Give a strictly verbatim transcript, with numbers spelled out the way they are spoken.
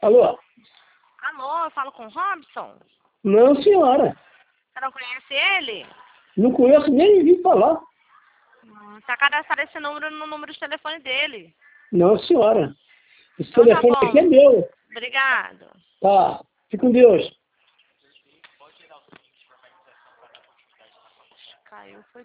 Alô? Alô, eu falo com o Robson? Não, senhora. Você não conhece ele? Não conheço, nem vi falar. Hum, tá cadastrado esse número no número de telefone dele. Não, senhora. Esse Então tá telefone bom. aqui é meu. Obrigado. Tá. Fique com Deus. Caiu, foi